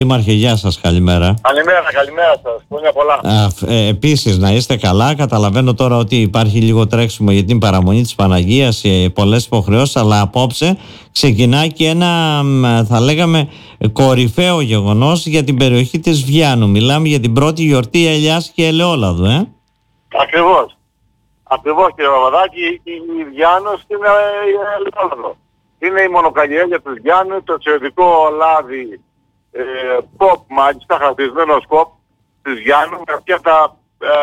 Δήμαρχε, γεια σας, καλημέρα. Καλημέρα σας, χρόνια πολλά. Επίσης, να είστε καλά. Καταλαβαίνω τώρα ότι υπάρχει λίγο τρέξιμο για την παραμονή της Παναγίας, πολλές υποχρεώσεις, αλλά απόψε ξεκινάει και ένα, θα λέγαμε, κορυφαίο γεγονός για την περιοχή της Βιάνου. Μιλάμε για την πρώτη γιορτή ελιάς και ελαιόλαδου, Ακριβώς, κύριε Παπαδάκη, η Βιάνος είναι ελαιόλαδο. Είναι η μονοκαλλιέργεια της Βιάνου, το εξαιρετικό λάδι pop, μάλιστα χαρακτηρισμένο ως pop της Γιάννου, με αυτά τα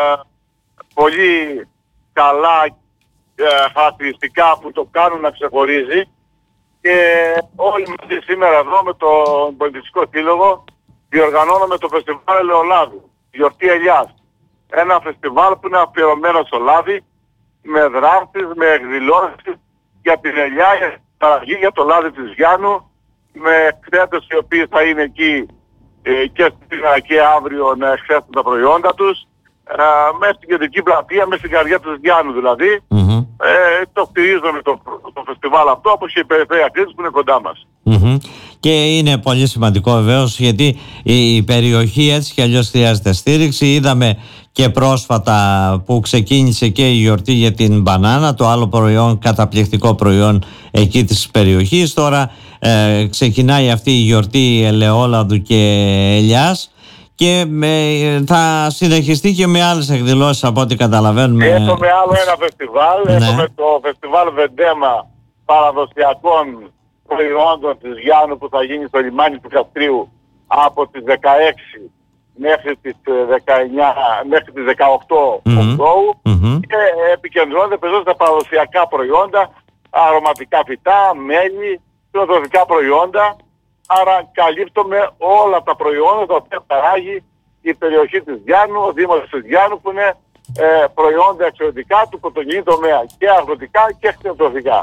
πολύ καλά χαρακτηριστικά που το κάνουν να ξεχωρίζει. Και όλοι μαζί σήμερα εδώ με τον Πολιτιστικό Σύλλογο διοργανώνουμε το φεστιβάλ ελαιολάδου, γιορτή ελιάς. Ένα φεστιβάλ που είναι αφιερωμένο στο λάδι, με δράσεις, με εκδηλώσεις για την ελιά, για την παραγωγή, για το λάδι της Γιάννου, με κτέτες οι οποίοι θα είναι εκεί και σήμερα και αύριο να εξέσουν τα προϊόντα τους, μέσα στην κεντρική πλατεία, μέσα στην καρδιά της Γιάννου δηλαδή. Το στηρίζουμε το φεστιβάλ αυτό, όπως και η περιφέρεια Κρήτης που είναι κοντά μας. Και είναι πολύ σημαντικό βεβαίως, γιατί η περιοχή έτσι κι αλλιώς χρειάζεται στήριξη. Είδαμε και πρόσφατα που ξεκίνησε και η γιορτή για την μπανάνα, το άλλο προϊόν, καταπληκτικό προϊόν εκεί της περιοχής. Τώρα ξεκινάει αυτή η γιορτή ελαιόλαδου και ελιάς και θα συνεχιστεί και με άλλες εκδηλώσεις από ό,τι καταλαβαίνουμε. Έχουμε άλλο ένα φεστιβάλ, έχουμε το φεστιβάλ Βεντέμα παραδοσιακών προϊόντων της Γιάννου που θα γίνει στο λιμάνι του Καστρίου από τις 16 μέχρι τις 19, μέχρι τις 18 Οκτώου και επικεντρώνεται περισσότερο στα παραδοσιακά προϊόντα, αρωματικά φυτά, μέλι, κτηνοτροφικά προϊόντα. Άρα καλύπτουμε όλα τα προϊόντα τα οποία παράγει η περιοχή της Γιάννου, ο Δήμος της Γιάννου, που είναι προϊόντα εξαιρετικά του πρωτογενή τομέα, και αγροτικά και κτηνοτροφικά.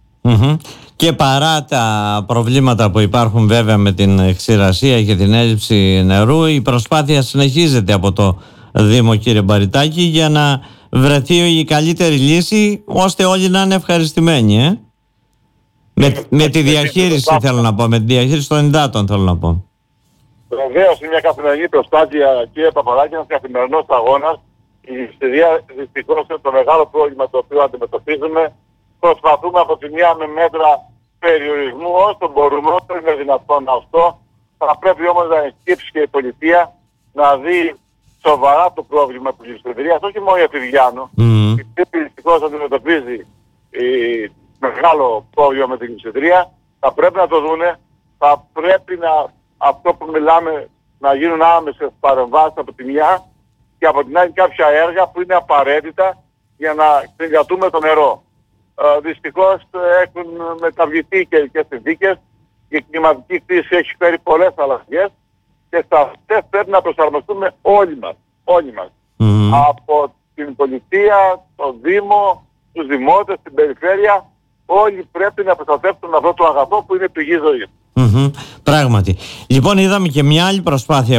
Και παρά τα προβλήματα που υπάρχουν βέβαια με την ξηρασία και την έλλειψη νερού, η προσπάθεια συνεχίζεται από το Δήμο, κύριε Μπαριτάκη, για να βρεθεί η καλύτερη λύση ώστε όλοι να είναι ευχαριστημένοι. Με τη διαχείριση θέλω να πω, με τη διαχείριση των υδάτων θέλω να πω. Βεβαίως είναι μια καθημερινή προσπάθεια, κύριε Παπαδάκη, ένας καθημερινός αγώνας. Η δυστυχία δυστυχώς είναι το μεγάλο πρόβλημα το οποίο αντιμετωπίζουμε. Προσπαθούμε από τη μία με μέτρα περιορισμού όσο μπορούμε, όσο είναι δυνατόν αυτό. Θα πρέπει όμως να εγκύψει και η πολιτεία να δει σοβαρά το πρόβλημα της λειψιδρίας, όχι μόνο για τη Βιάνου. Η Κρήτη δυστυχώς αντιμετωπίζει μεγάλο πρόβλημα με την λειψιδρία. Θα πρέπει να το δούνε. Θα πρέπει αυτό που μιλάμε να γίνουν άμεσες παρεμβάσεις από τη μια, και από την άλλη κάποια έργα που είναι απαραίτητα για να συγκρατούμε το νερό. Δυστυχώς έχουν μεταβληθεί και οι συνθήκες. Η κλιματική κρίση έχει φέρει πολλές αλλαγές και σε αυτές πρέπει να προσαρμοστούμε όλοι μας. Από την πολιτεία, τον Δήμο, τους δημότες, την περιφέρεια, όλοι πρέπει να προστατεύσουν αυτό το αγαθό που είναι πηγή ζωής. Πράγματι. Λοιπόν, είδαμε και μια άλλη προσπάθεια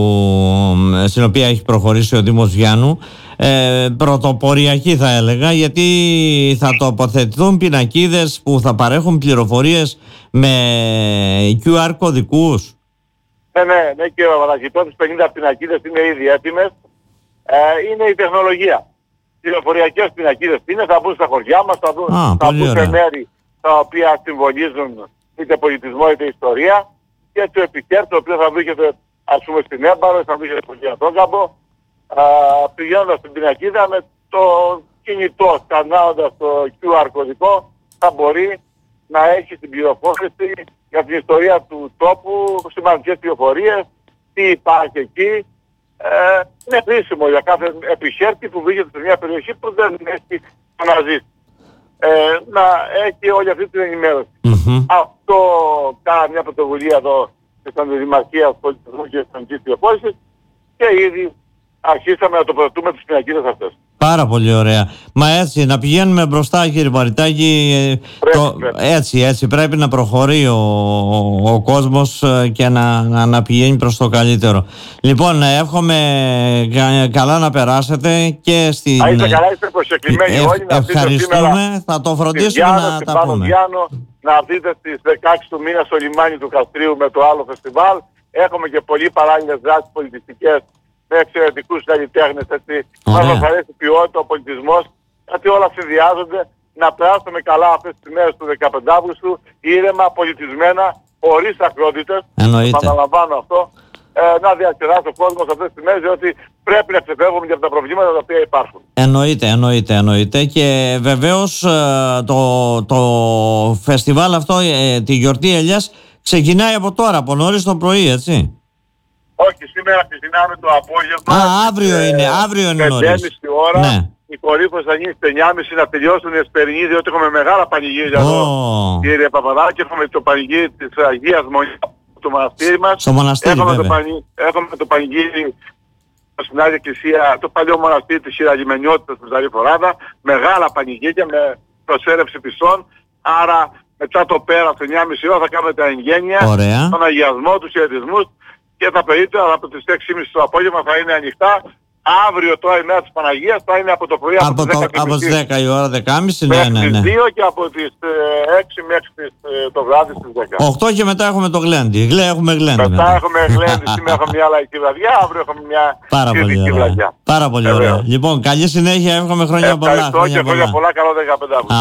στην οποία έχει προχωρήσει ο Δήμος Βιάνου, πρωτοποριακή θα έλεγα, γιατί θα τοποθετηθούν πινακίδες που θα παρέχουν πληροφορίες με QR κωδικούς. Ναι, κύριε Παπαδάκη, πρώτες 50 πινακίδες είναι ήδη έτοιμες. Είναι η τεχνολογία. Πληροφοριακές πινακίδες είναι, θα μπουν στα χωριά μας, θα μπουν σε μέρη τα οποία συμβολίζουν είτε πολιτισμό είτε ιστορία, και το επιχέρτη το οποίο θα βρίσκεται ας πούμε στην Έμπαρο, θα βρίσκεται στον Κιατόκαμπο, πηγαίνοντας στην πινακίδα με το κινητό, σκανάροντας το QR κωδικό, θα μπορεί να έχει την πληροφόρηση για την ιστορία του τόπου, σημαντικές πληροφορίες, τι υπάρχει εκεί. Είναι χρήσιμο για κάθε επιχέρτη που βρίσκεται σε μια περιοχή που δεν έχει αναζήσει. Να έχει όλη αυτή την ενημέρωση. Αυτό κάνει μια πρωτοβουλία εδώ στην Δημαρχία Πολιτισμού και Εθνικής Πληροφόρησης και ήδη αρχίσαμε να τοποθετούμε τις πινακίδες αυτές. Πάρα πολύ ωραία. Μα έτσι, να πηγαίνουμε μπροστά, κύριε Μπαριτάκη. Έτσι πρέπει να προχωρεί ο κόσμος και να πηγαίνει προς το καλύτερο. Λοιπόν, εύχομαι καλά να περάσετε και στην... Να είστε καλά, είστε προσκεκλημένοι όλοι. Ευχαριστούμε, θα το φροντίσουμε να τα πούμε. Να έρθετε στις 16 του μήνα στο λιμάνι του Καστρίου με το άλλο φεστιβάλ. Έχουμε και πολλοί παράλληλες δράσεις πολιτιστικές με εξαιρετικούς καλλιτέχνες. Μας αρέσει η ποιότητα, ο πολιτισμός, γιατί όλα συνδυάζονται. Να περάσουμε καλά αυτές τις μέρες του 15 Αύγουστου, ήρεμα, πολιτισμένα, χωρίς ακρότητες. Επαναλαμβάνω αυτό. Να διασκεδάσει ο κόσμος αυτές τις μέρες, διότι πρέπει να ξεφεύγουμε και από τα προβλήματα τα οποία υπάρχουν. Εννοείται. Και βεβαίως το φεστιβάλ αυτό, τη γιορτή Ελιάς, ξεκινάει από τώρα, από νωρίς το πρωί, έτσι. Όχι, σήμερα ξεκινάμε το απόγευμα. Αύριο είναι νωρίς. 5.30 ώρα. Ναι. Η κορύφωση θα γίνει στις 9.30 να τελειώσουν οι εσπερινοί, διότι έχουμε μεγάλα πανηγύρια εδώ, κύριε Παπαδάκη. Έχουμε το πανηγύρι της Αγίας Μονιάς στο μοναστήρι μας. Στο μοναστήρι, έχουμε το πανηγύρι στην Άγια Εκκλησία, το παλιό μοναστήρι της Χειραγημενιότητας του Ζαρή Φοράδα. Μεγάλα πανηγύρια με προσέρευση πιστών. Άρα μετά το πέρα, στις 9.30 ώρα θα κάνουμε τα εγγένεια, τον αγιασμό, τους χαιρετισμούς και τα περίπτωρα από τις 6.30 το απόγευμα θα είναι ανοιχτά. Αύριο τώρα η μέρα της Παναγίας θα είναι από το πρωί από τις 10 η ώρα, 10.30 μέχρι τις 2 και από τις 6 μέχρι το βράδυ στις 10. 8 και μετά έχουμε το γλέντι. Έχουμε γλέντι. Μετά έχουμε γλέντι, σήμερα έχουμε μια λαϊκή βραδιά, αύριο έχουμε μια ειδική βραδιά. Πάρα πολύ ωραία. Λοιπόν, καλή συνέχεια, εύχομαι χρόνια πολλά. Ευχαριστώ και χρόνια πολλά, καλό 15 Αύγουστο.